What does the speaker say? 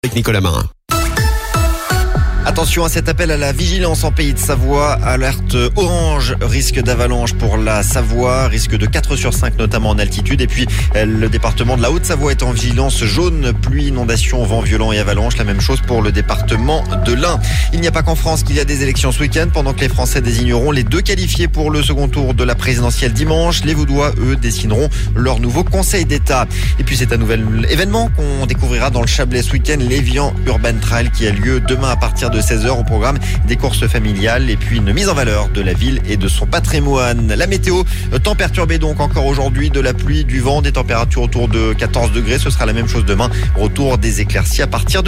Avec Nicolas Marin. Attention à cet appel à la vigilance en Pays de Savoie. Alerte orange, risque d'avalanche pour la Savoie, risque de 4 sur 5 notamment en altitude. Et puis le département de la Haute-Savoie est en vigilance jaune, pluie, inondation, vent violent et avalanche. La même chose pour le département de l'Ain. Il n'y a pas qu'en France qu'il y a des élections ce week-end. Pendant que les Français désigneront les 2 qualifiés pour le second tour de la présidentielle dimanche, les Vaudois, eux, dessineront leur nouveau Conseil d'État. Et puis c'est un nouvel événement qu'on découvrira dans le Chablais ce week-end, l'Évian Urban Trail qui a lieu demain à partir de 16h au programme des courses familiales et puis une mise en valeur de la ville et de son patrimoine. La météo, temps perturbé donc encore aujourd'hui, de la pluie, du vent, des températures autour de 14 degrés. Ce sera la même chose demain. Retour des éclaircies à partir de